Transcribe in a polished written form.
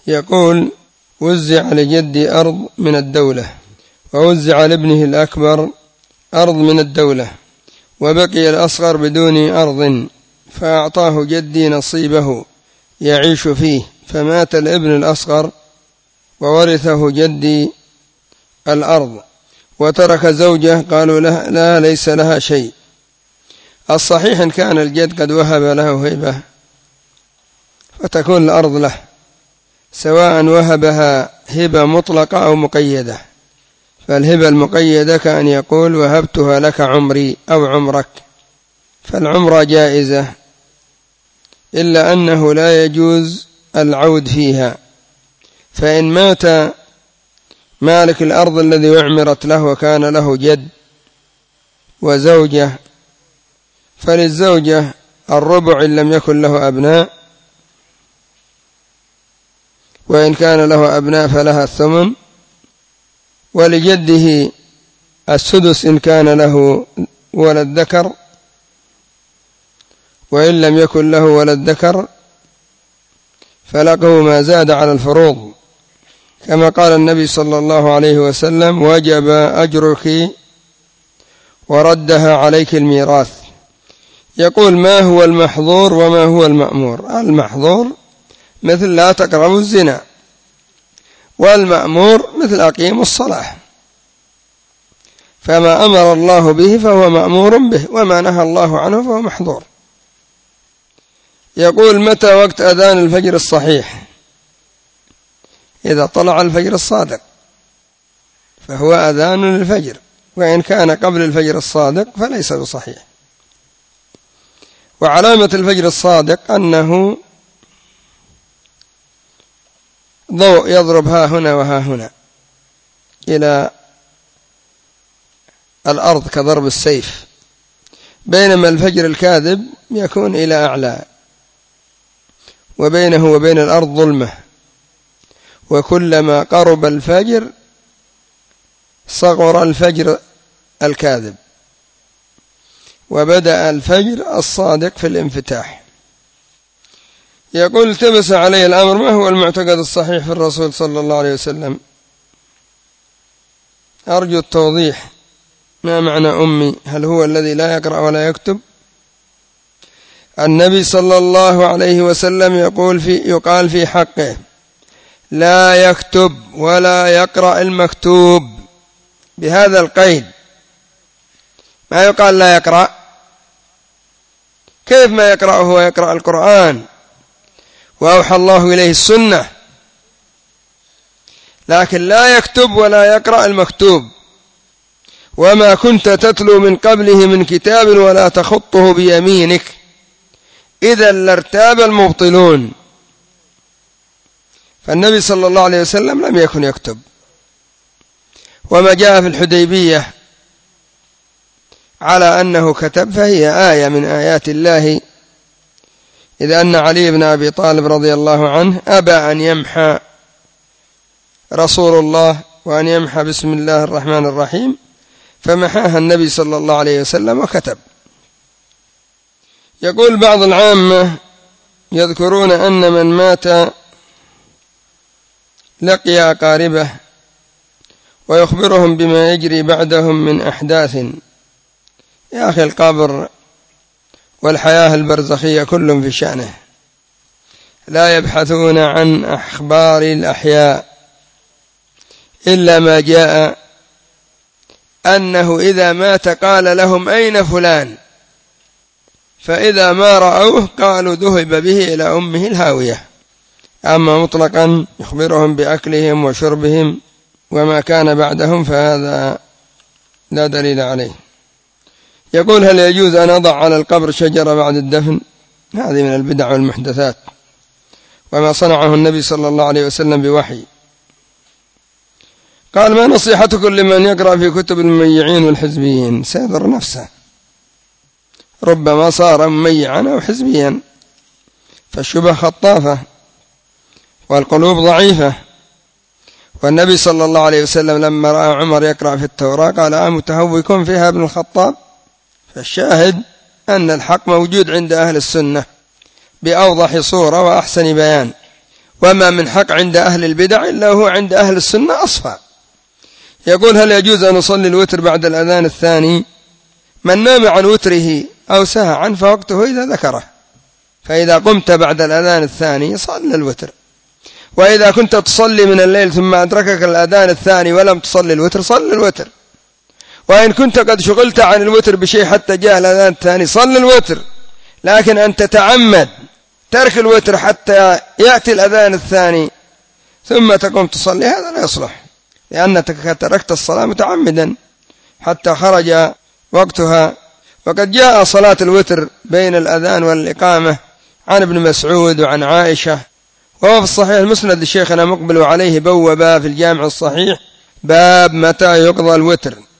يقول: وزع لجدي أرض من الدولة، ووزع لابنه الأكبر أرض من الدولة، وبقي الأصغر بدون أرض، فأعطاه جدي نصيبه يعيش فيه، فمات الابن الأصغر وورثه جدي الأرض، وترك زوجة قالوا لا ليس لها شيء. الصحيح إن كان الجد قد وهب له هبة فتكون الأرض له، سواء وهبها هبة مطلقة أو مقيدة. فالهبة المقيدة كأن يقول: وهبتها لك عمري أو عمرك، فالعمرة جائزة، إلا أنه لا يجوز العود فيها. فإن مات مالك الأرض الذي أعمرت له وكان له جد وزوجة، فللزوجة الربع إن لم يكن له أبناء، وإن كان له أبناء فلها الثمن، ولجده السدس إن كان له ولد ذكر، وإن لم يكن له ولد ذكر فله ما زاد على الفروض، كما قال النبي صلى الله عليه وسلم: وجب أجرك وردها عليك الميراث. يقول: ما هو المحظور وما هو المأمور؟ المحظور مثل لا تقربوا الزنا، والمأمور مثل أقيموا الصلاة. فما أمر الله به فهو مأمور به، وما نهى الله عنه فهو محظور. يقول: متى وقت أذان الفجر الصحيح؟ إذا طلع الفجر الصادق فهو أذان للفجر، وإن كان قبل الفجر الصادق فليس بصحيح. وعلامة الفجر الصادق أنه ضوء يضرب ها هنا وها هنا إلى الأرض كضرب السيف، بينما الفجر الكاذب يكون إلى أعلى، وبينه وبين الأرض ظلمة، وكلما قرب الفجر صغر الفجر الكاذب، وبدأ الفجر الصادق في الانفتاح. يقول: التبس عليه الأمر، ما هو المعتقد الصحيح في الرسول صلى الله عليه وسلم؟ أرجو التوضيح. ما معنى أمي؟ هل هو الذي لا يقرأ ولا يكتب؟ النبي صلى الله عليه وسلم يقال في حقه: لا يكتب ولا يقرأ المكتوب، بهذا القيد. ما يقال لا يقرأ، كيف ما يقرأ؟ هو يقرأ القرآن وأوحى الله إليه السنة، لكن لا يكتب ولا يقرأ المكتوب. وما كنت تتلو من قبله من كتاب ولا تخطه بيمينك إذا لارتاب المبطلون. فالنبي صلى الله عليه وسلم لم يكن يكتب. وما جاء في الحديبية على أنه كتب فهي آية من آيات الله، إذ أن علي بن أبي طالب رضي الله عنه أبى أن يمحى رسول الله وأن يمحى بسم الله الرحمن الرحيم، فمحاها النبي صلى الله عليه وسلم وكتب. يقول: بعض العامة يذكرون أن من مات لقي أقاربه ويخبرهم بما يجري بعدهم من أحداث. يا أخي، القبر والحياة البرزخية كل في شأنه، لا يبحثون عن أخبار الأحياء إلا ما جاء أنه إذا مات قال لهم: أين فلان؟ فإذا ما رأوه قالوا: ذهب به إلى أمه الهاوية. أما مطلقا يخبرهم بأكلهم وشربهم وما كان بعدهم فهذا لا دليل عليه. يقول: هل يجوز أن أضع على القبر شجرة بعد الدفن؟ هذه من البدع والمحدثات، وما صنعه النبي صلى الله عليه وسلم بوحي. قال: ما نصيحتكم لمن يقرأ في كتب المميعين والحزبيين؟ سيضر نفسه، ربما صار مميعا أو حزبيا، فالشبه خطافة والقلوب ضعيفة. والنبي صلى الله عليه وسلم لما رأى عمر يقرأ في التوراة قال: أمتهوك فيها ابن الخطاب؟ فالشاهد أن الحق موجود عند أهل السنة بأوضح صورة وأحسن بيان، وما من حق عند أهل البدع إلا هو عند أهل السنة أصفى. يقول: هل يجوز أن نصلي الوتر بعد الأذان الثاني؟ من نام عن وتره أو سهى عنه فوقته إذا ذكره، فإذا قمت بعد الأذان الثاني صل الوتر، وإذا كنت تصلي من الليل ثم أدركك الأذان الثاني ولم تصلي الوتر صل الوتر، وإن كنت قد شغلت عن الوتر بشيء حتى جاء الأذان الثاني صل الوتر، لكن أن تتعمد ترك الوتر حتى يأتي الأذان الثاني ثم تقوم تصلي هذا لا يصلح، لأنك تركت الصلاة متعمدا حتى خرج وقتها. وقد جاء صلاة الوتر بين الأذان والإقامة عن ابن مسعود وعن عائشة، وهو في الصحيح المسند لشيخنا مقبل عليه بوابا في الجامع الصحيح باب متى يقضى الوتر.